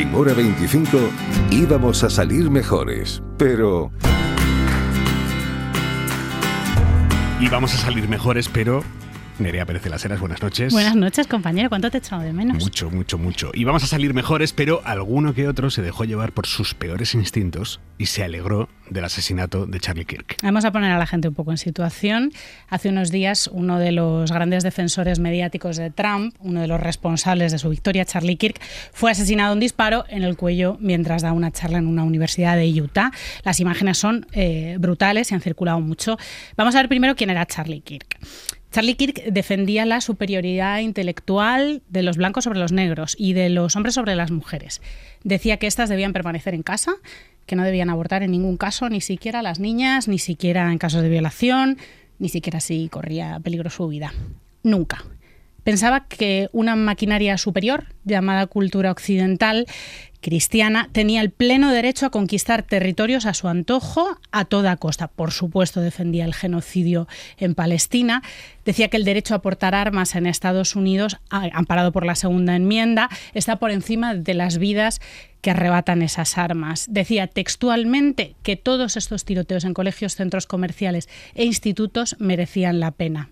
En Hora 25 íbamos a salir mejores, pero... Íbamos a salir mejores, pero... Nerea Pérez de las Heras, buenas noches. Buenas noches, compañero. ¿Cuánto te he echado de menos? Mucho, mucho, mucho. Y vamos a salir mejores, pero alguno que otro se dejó llevar por sus peores instintos y se alegró del asesinato de Charlie Kirk. Vamos a poner a la gente un poco en situación. Hace unos días, uno de los grandes defensores mediáticos de Trump, uno de los responsables de su victoria, Charlie Kirk, fue asesinado a un disparo en el cuello mientras da una charla en una universidad de Utah. Las imágenes son brutales y han circulado mucho. Vamos a ver primero quién era Charlie Kirk. Charlie Kirk defendía la superioridad intelectual de los blancos sobre los negros y de los hombres sobre las mujeres. Decía que éstas debían permanecer en casa, que no debían abortar en ningún caso, ni siquiera las niñas, ni siquiera en casos de violación, ni siquiera si corría peligro su vida. Nunca. Pensaba que una maquinaria superior, llamada cultura occidental, cristiana, tenía el pleno derecho a conquistar territorios a su antojo a toda costa. Por supuesto, defendía el genocidio en Palestina. Decía que el derecho a portar armas en Estados Unidos, amparado por la Segunda Enmienda, está por encima de las vidas que arrebatan esas armas. Decía textualmente que todos estos tiroteos en colegios, centros comerciales e institutos merecían la pena.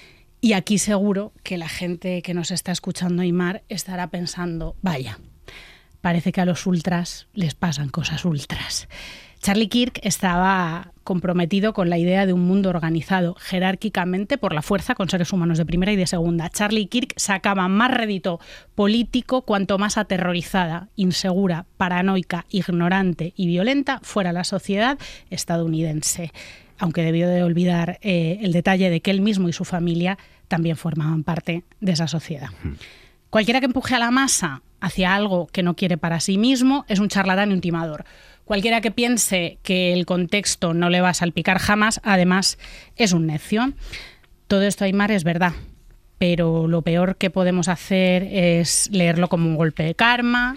Y aquí seguro que la gente que nos está escuchando, Aimar, estará pensando, vaya, parece que a los ultras les pasan cosas ultras. Charlie Kirk estaba comprometido con la idea de un mundo organizado jerárquicamente por la fuerza con seres humanos de primera y de segunda. Charlie Kirk sacaba más rédito político cuanto más aterrorizada, insegura, paranoica, ignorante y violenta fuera la sociedad estadounidense, aunque debió de olvidar el detalle de que él mismo y su familia también formaban parte de esa sociedad. Cualquiera que empuje a la masa hacia algo que no quiere para sí mismo es un charlatán y un timador. Cualquiera que piense que el contexto no le va a salpicar jamás, además, es un necio. Todo esto, Aimar, es verdad, pero lo peor que podemos hacer es leerlo como un golpe de karma,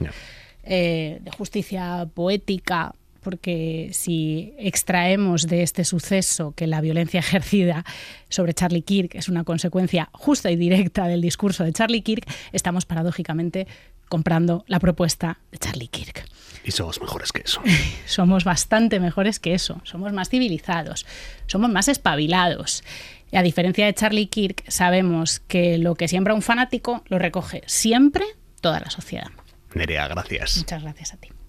de justicia poética, porque si extraemos de este suceso que la violencia ejercida sobre Charlie Kirk es una consecuencia justa y directa del discurso de Charlie Kirk, estamos paradójicamente comprando la propuesta de Charlie Kirk. Y somos mejores que eso. Somos bastante mejores que eso. Somos más civilizados, somos más espabilados. Y a diferencia de Charlie Kirk, sabemos que lo que siembra un fanático lo recoge siempre toda la sociedad. Nerea, gracias. Muchas gracias a ti.